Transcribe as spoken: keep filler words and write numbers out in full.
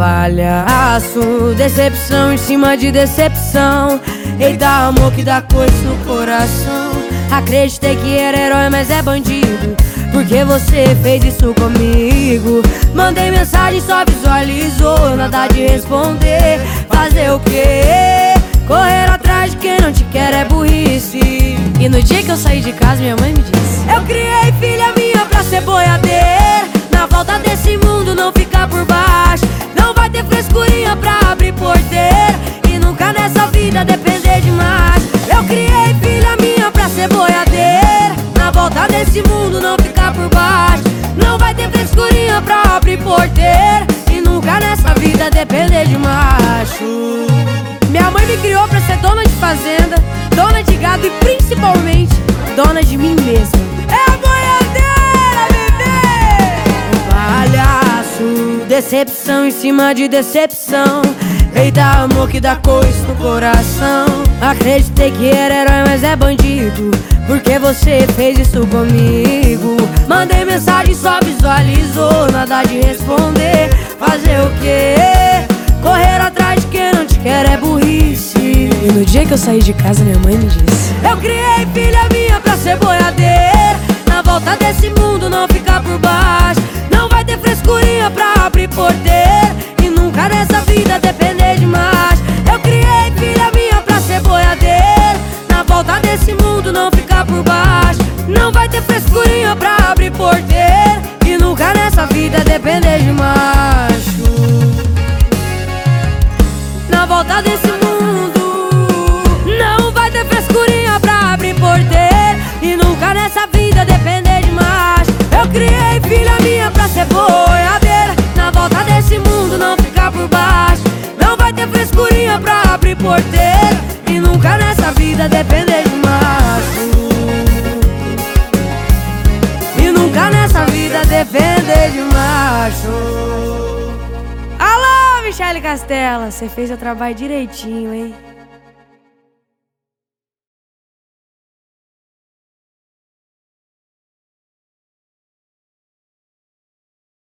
palhaço, decepção em cima de decepção. Eita, amor que dá coisa no coração. Acreditei que era herói, mas é bandido, porque você fez isso comigo. Mandei mensagem, só visualizou, nada de responder. Fazer o quê? Correr atrás de quem não te quer é burrice. E no dia que eu saí de casa, minha mãe me disse: eu criei filha minha pra ser boiadeira. Na volta desse mundo não ficar por baixo. Não vai ter frescurinha pra abrir porteira. E nunca nessa vida depender demais. Eu criei filha minha pra ser boiadeira. Na volta desse mundo não ficar por baixo. Não vai ter frescurinha pra abrir porteira. E nunca nessa vida depender de macho. Minha mãe me criou pra ser dona de fazenda, dona de gado e principalmente dona de mim mesma. É a boiadeira, bebê! Palhaço, decepção em cima de decepção. Eita, amor que dá coisa no coração. Acreditei que era herói, mas é bandido, porque você fez isso comigo. Mandei mensagem, só visualizou, nada de responder. Fazer o quê? Correr atrás de quem não te quer é burrice. E no dia que eu saí de casa, minha mãe me disse: eu criei filha minha pra ser boiadeira. Na volta desse mundo não ficar por baixo. Não vai ter frescurinha pra abrir porteira. E nunca nessa vida depender de mais. Eu criei filha minha pra ser boiadeira. Na volta desse mundo não ficar por baixo. Não vai ter frescurinha pra abrir porteira. E nunca nessa vida depender de macho. Na volta desse mundo não vai ter frescurinha pra abrir porteira. E nunca nessa vida depender de macho. Eu criei filha minha pra ser boiadeira. Na volta desse mundo não ficar por baixo. Não vai ter frescurinha pra abrir porteira. E nunca nessa vida depender de macho. E nunca nessa vida depender de macho. Alô, Michele Castela, você fez seu trabalho direitinho, hein?